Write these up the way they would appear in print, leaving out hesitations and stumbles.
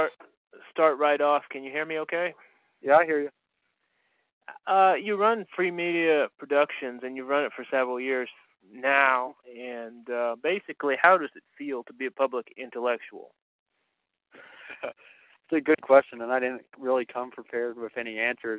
start right off. Can you hear me okay? Yeah, I hear you. You run Free Media Productions, and you've run it for several years now. And basically, how does it feel to be a public intellectual? It's a good question, and I didn't really come prepared with any answers.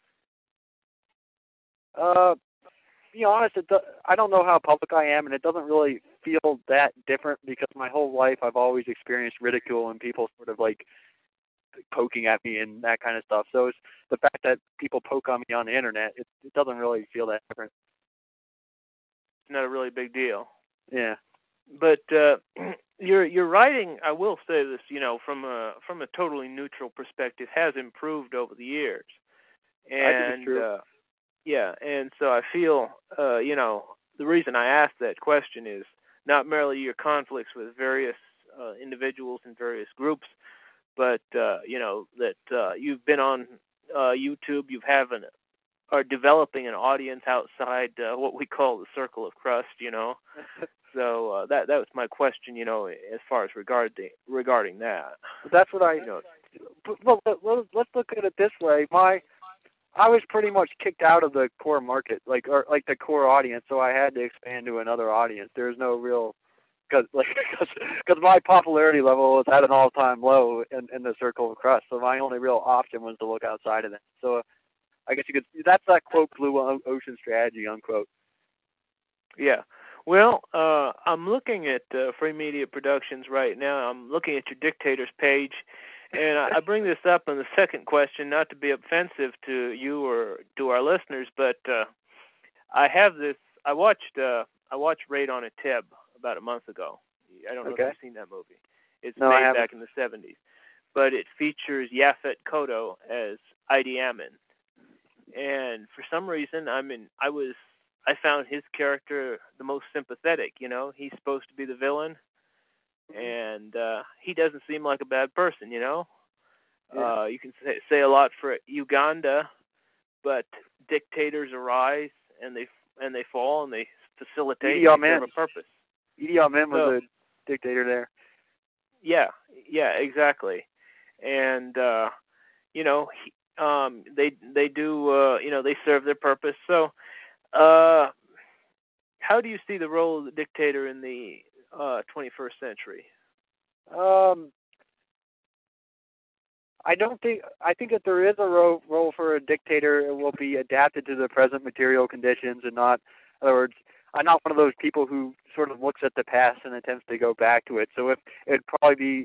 To be honest, I don't know how public I am, and it doesn't really feel that different because my whole life I've always experienced ridicule and people sort of like poking at me and that kind of stuff. So it's the fact that people poke on me on the internet, it doesn't really feel that different. It's not a really big deal. Yeah. But your writing, I will say this, from a totally neutral perspective, has improved over the years. I think it's And true. yeah, and so I feel, the reason I asked that question is not merely your conflicts with various individuals and various groups, but that you've been on YouTube, are developing an audience outside what we call the circle of crust. So that was my question, as far as regarding that. That's what I. You know, Well, let's look at it this way. I was pretty much kicked out of the core market, like the core audience, so I had to expand to another audience. There's no real because my popularity level was at an all-time low in the circle of crust. So my only real option was to look outside of that. So I guess you could. That's that quote, blue ocean strategy, unquote. yeah. Well, I'm looking at Free Media Productions right now. I'm looking at your Dictators page, and I bring this up in the second question, not to be offensive to you or to our listeners, but I have this. I watched Raid on a Tib about a month ago. I don't know if Okay. you've seen that movie. It's No, I made haven't. back in the 70s, but it features Yaphet Kotto as Idi Amin, and for some reason, I found his character the most sympathetic. He's supposed to be the villain, and he doesn't seem like a bad person. Yeah. You can say a lot for Uganda, but dictators arise and they fall and they facilitate Idi and they serve Amin. a purpose. Idi Amin was So a dictator there. yeah, exactly. And they do they serve their purpose. So uh, how do you see the role of the dictator in the 21st century? Um, I don't think. I think if there is a role for a dictator, it will be adapted to the present material conditions, and not. In other words, I'm not one of those people who sort of looks at the past and attempts to go back to it. So if it'd probably be,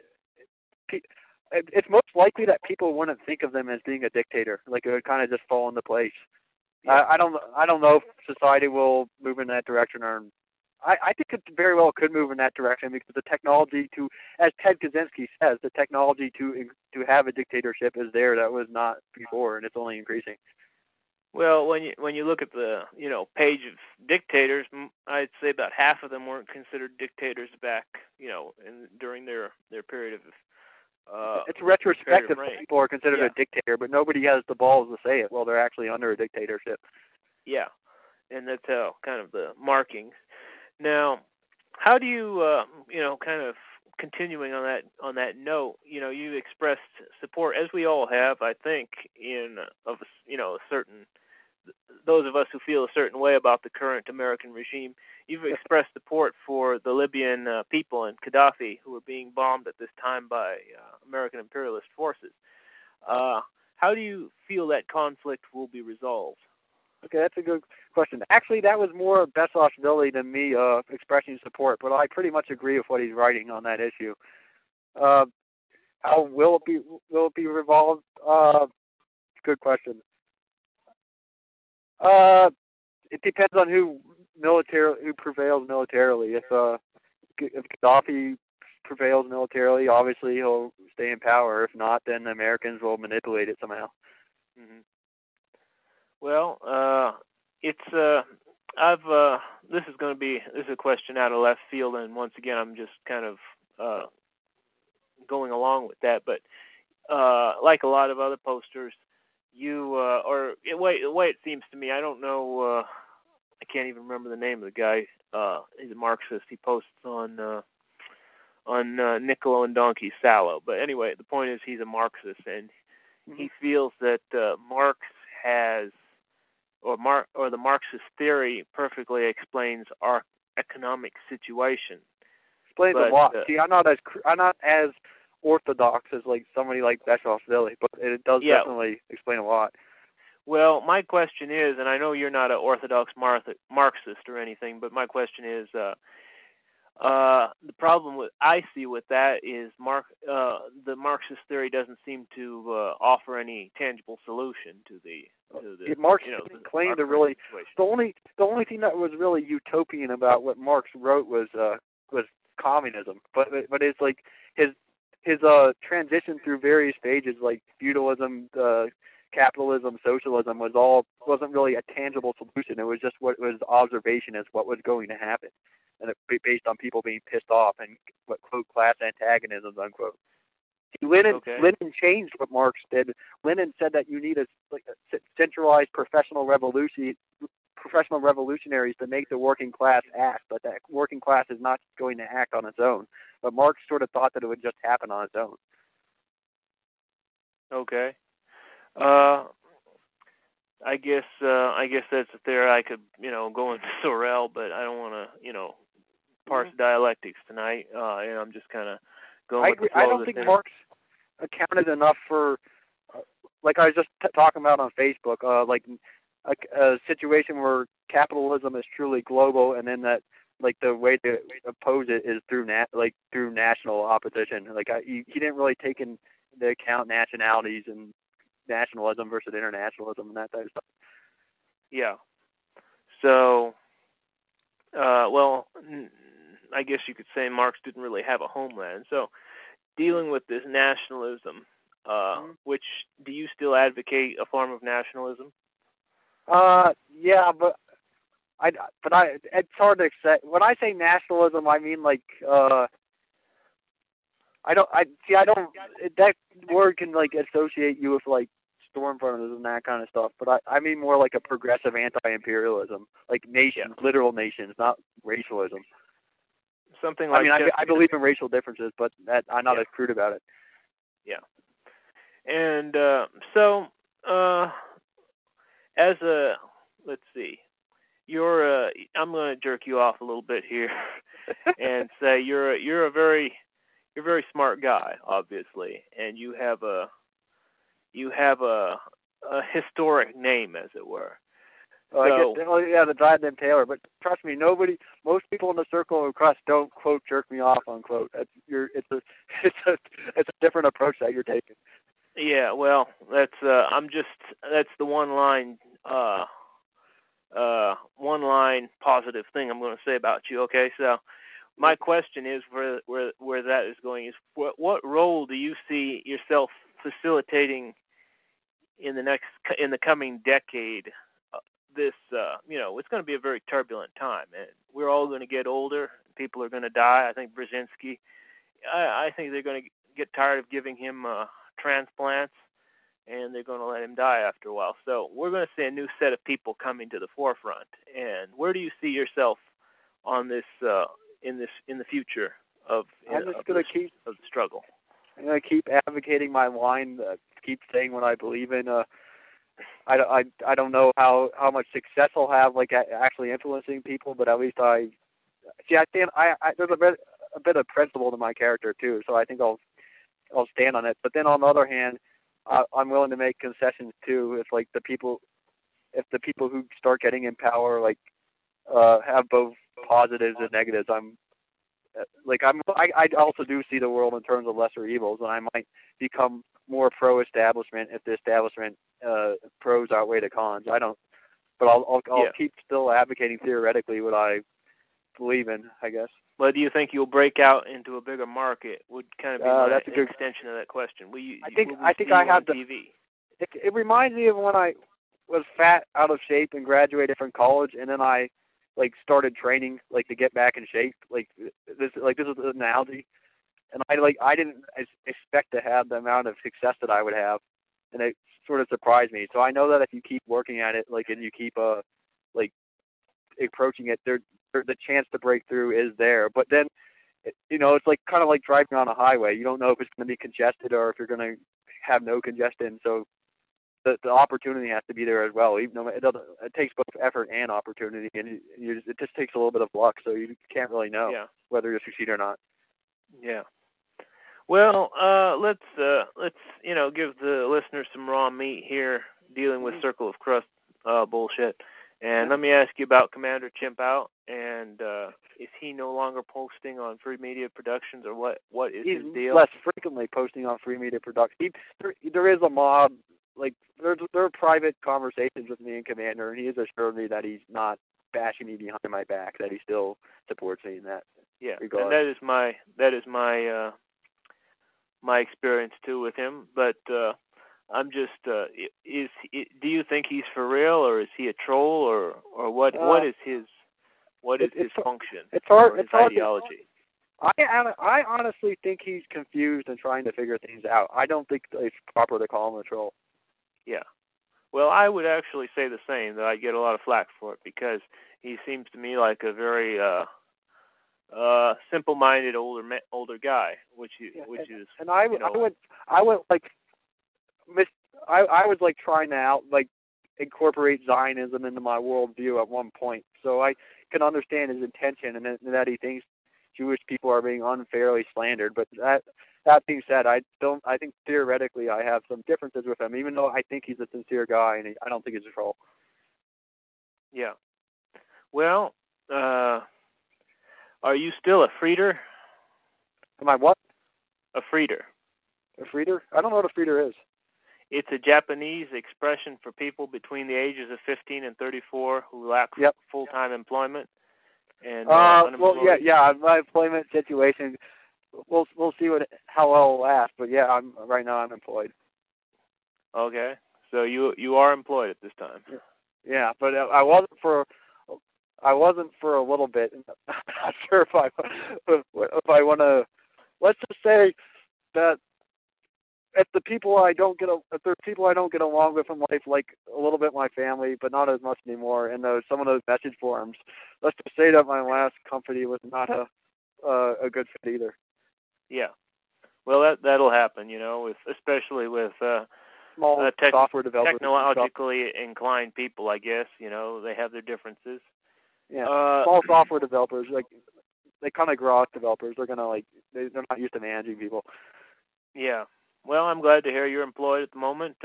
it's most likely that people wouldn't think of them as being a dictator. Like it would kind of just fall into place. Yeah. I don't know if society will move in that direction, or I think it very well could move in that direction because the technology to, as Ted Kaczynski says, the technology to have a dictatorship is there that was not before, and it's only increasing. Well, when you look at the page of dictators, I'd say about half of them weren't considered dictators back during their period of It's period of retrospective. reign. People are considered Yeah, a dictator, but nobody has the balls to say it. Well, they're actually under a dictatorship. yeah, and that's how kind of the markings. Now, how do you kind of continuing on that note, you expressed support as we all have, I think, in of a certain those of us who feel a certain way about the current American regime. You've expressed support for the Libyan people and Gaddafi, who are being bombed at this time by American imperialist forces. How do you feel that conflict will be resolved? Okay, that's a good question. Actually, that was more Bessoff's ability than me expressing support, but I pretty much agree with what he's writing on that issue. Uh, how will it be resolved? Good question. Uh, it depends on who prevails militarily. If Gaddafi prevails militarily, obviously he'll stay in power. If not, then the Americans will manipulate it somehow. Mm-hmm. Well, it's I've this is a question out of left field, and once again, I'm just kind of going along with that. But like a lot of other posters, the way it seems to me, I don't know. I can't even remember the name of the guy. He's a Marxist. He posts on Niccolo and Donkey Sallow. But anyway, the point is he's a Marxist, and he feels that Marx has, or the Marxist theory perfectly explains our economic situation. Explains a lot. See, I'm not as orthodox as like somebody like Bischoff Billy, but it does definitely explain a lot. Well, my question is, and I know you're not an orthodox Marxist or anything, but my question is, the problem I see with that is the Marxist theory doesn't seem to offer any tangible solution to the Marx didn't claim to really. Situation. The only thing that was really utopian about what Marx wrote was communism, but it's like his transition through various stages like feudalism, capitalism, socialism wasn't really a tangible solution. It was just what was observation as what was going to happen, and it based on people being pissed off and what quote class antagonisms unquote. Lenin changed what Marx did. Lenin said that you need a centralized professional revolutionaries to make the working class act, but that working class is not going to act on its own. But Marx sort of thought that it would just happen on its own. Okay. I guess that's a theory I could, go into Sorel, but I don't want to, parse dialectics tonight. And I'm just kind of going with the flow. I don't think Marx accounted enough for, like I was just talking about on Facebook, like a situation where capitalism is truly global, and then that like the way to oppose it is through national opposition. Like he didn't really take into account nationalities and nationalism versus internationalism and that type of stuff. Yeah. So, well, I guess you could say Marx didn't really have a homeland. So, dealing with this nationalism, which do you still advocate a form of nationalism? Yeah, but it's hard to accept. When I say nationalism, I mean like that word can like associate you with like storm fronts and that kind of stuff, but I mean more like a progressive anti-imperialism, like nations, literal nations, not racialism. Something like. I believe in racial differences, but I'm not as crude about it. Yeah. And so, as a, let's see, I'm going to jerk you off a little bit here, and say you're a very smart guy, obviously, and you have a historic name, as it were. The guy named Taylor, but trust me, most people in the circle of crust don't quote jerk me off unquote. It's a different approach that you're taking. Yeah, well, that's the one line positive thing I'm going to say about you. Okay, so my question is where that is going is what role do you see yourself facilitating in the coming decade? This it's going to be a very turbulent time, and we're all going to get older. People are going to die. I think Brzezinski, I think they're going to get tired of giving him transplants, and they're going to let him die after a while. So we're going to see a new set of people coming to the forefront. And where do you see yourself on this in the future of the struggle? I'm going to keep advocating my line, keep saying what I believe in. I don't know how much success I'll have, like actually influencing people, but at least I stand. There's a bit of principle to my character too, so I think I'll stand on it. But then on the other hand, I'm willing to make concessions too. If the people who start getting in power have both positives and negatives, I also do see the world in terms of lesser evils, and I might become more pro-establishment if the establishment pros outweigh the cons. I don't, but I'll keep still advocating theoretically what I believe in, I guess. Well, do you think you'll break out into a bigger market? Would kind of be that's a good extension of that question. I think I have the TV. It reminds me of when I was fat, out of shape, and graduated from college, and then I started training to get back in shape. This is an analogy, and I didn't expect to have the amount of success that I would have, and it sort of surprised me. So I know that if you keep working at it, and you keep approaching it, the chance to break through is there. But then it's like kind of like driving on a highway. You don't know if it's going to be congested or if you're going to have no congestion. So the opportunity has to be there as well. Even though it takes both effort and opportunity, and it just takes a little bit of luck. So you can't really know whether you succeed or not. Yeah. Well, let's give the listeners some raw meat here, dealing with Circle of Crust bullshit. And let me ask you about Commander Chimp Out. And is he no longer posting on Free Media Productions, or what is his deal? He's less frequently posting on Free Media Productions. There is a mob. Like there are private conversations with me and Commander, and he has assured me that he's not bashing me behind my back, that he still supports me in that regard. And that is my my experience too with him. But I'm just do you think he's for real, or is he a troll, or what is his function? It's hard. His ideology. I honestly think he's confused and trying to figure things out. I don't think it's proper to call him a troll. Yeah. Well, I would actually say the same, that I get a lot of flack for it, because he seems to me like a very simple-minded older guy, which is. And I was like trying to incorporate Zionism into my worldview at one point, so I can understand his intention and that he thinks Jewish people are being unfairly slandered. But that being said, I think theoretically I have some differences with him, even though I think he's a sincere guy and I don't think he's a troll. Yeah. Well, are you still a Frieder? Am I what? A Frieder. A Frieder? I don't know what a Frieder is. It's a Japanese expression for people between the ages of 15 and 34 who lack full-time employment. And my employment situation. We'll see how well it'll last. But yeah, right now I'm employed. Okay, so you are employed at this time. Yeah, but I wasn't for a little bit. I'm not sure if I want to. Let's just say that if there are people I don't get along with in life, like a little bit my family, but not as much anymore, and some of those message forums, let's just say that my last company was not a good fit either. Yeah, well that'll happen, especially with small software developers, technologically inclined people. I guess they have their differences. Yeah, small software developers, like they kind of grok developers. They're gonna they're not used to managing people. Yeah. Well, I'm glad to hear you're employed at the moment.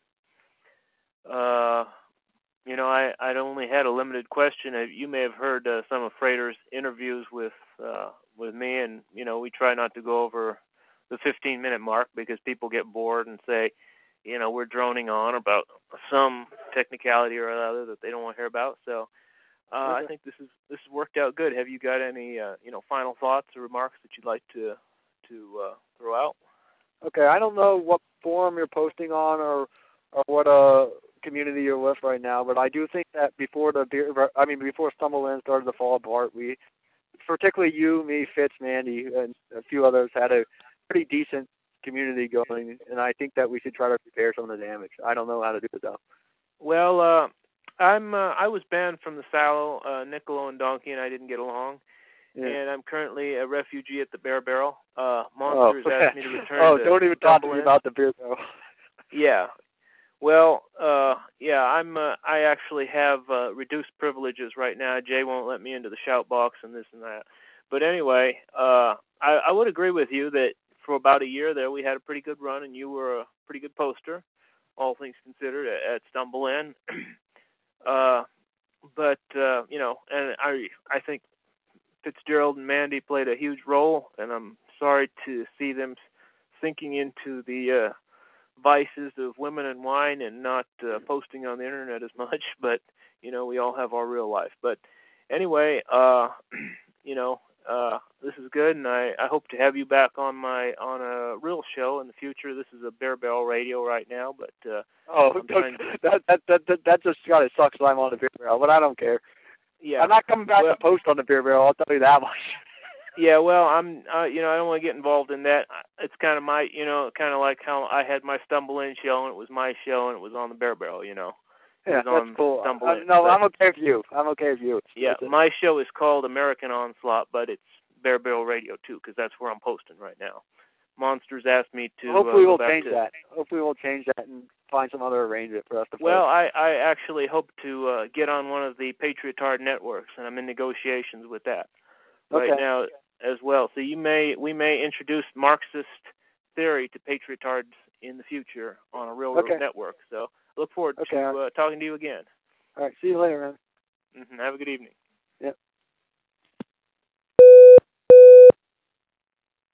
I'd only had a limited question. You may have heard some of Frater's interviews with me, and we try not to go over the 15-minute mark because people get bored and say, we're droning on about some technicality or other that they don't want to hear about. So I think this has worked out good. Have you got any final thoughts or remarks that you'd like to throw out? Okay, I don't know what forum you're posting on or what community you're with right now, but I do think that before Stumble In started to fall apart, we, particularly you, me, Fitz, Mandy, and a few others, had a pretty decent community going, and I think that we should try to repair some of the damage. I don't know how to do it though. Well, I was banned from the Sallow, Niccolo and Donkey, and I didn't get along. Yeah. And I'm currently a refugee at the Bear Barrel. Monsters asked me to return to don't even talk to me about the Bear Barrel. Yeah. Well, I actually have reduced privileges right now. Jay won't let me into the shout box and this and that. But anyway, I would agree with you that for about a year there we had a pretty good run, and you were a pretty good poster, all things considered, at Stumble In. But and I think Fitzgerald and Mandy played a huge role, and I'm sorry to see them sinking into the vices of women and wine and not posting on the internet as much. But we all have our real life. But anyway, this is good, and I hope to have you back on a real show in the future. This is a Bear Barrel Radio right now, but that just gotta suck. So I'm on the Bear Barrel, but I don't care. Yeah, I'm not coming back to post on the Bear Barrel. I'll tell you that much. Yeah, well, I'm, I don't want to get involved in that. It's kind of my, kind of like how I had my Stumble In show, and it was my show, and it was on the Bear Barrel, Yeah, that's cool. I'm okay with you. My show is called American Onslaught, but it's Bear Barrel Radio too, because that's where I'm posting right now. Monsters asked me to. Hopefully we'll change that. Hopefully we'll change that and find some other arrangement for us to. Well, I actually hope to get on one of the Patriotard networks, and I'm in negotiations with that right now as well. So we may introduce Marxist theory to Patriotards in the future on a railroad network. So I look forward to talking to you again. All right. See you later, man. Have a good evening.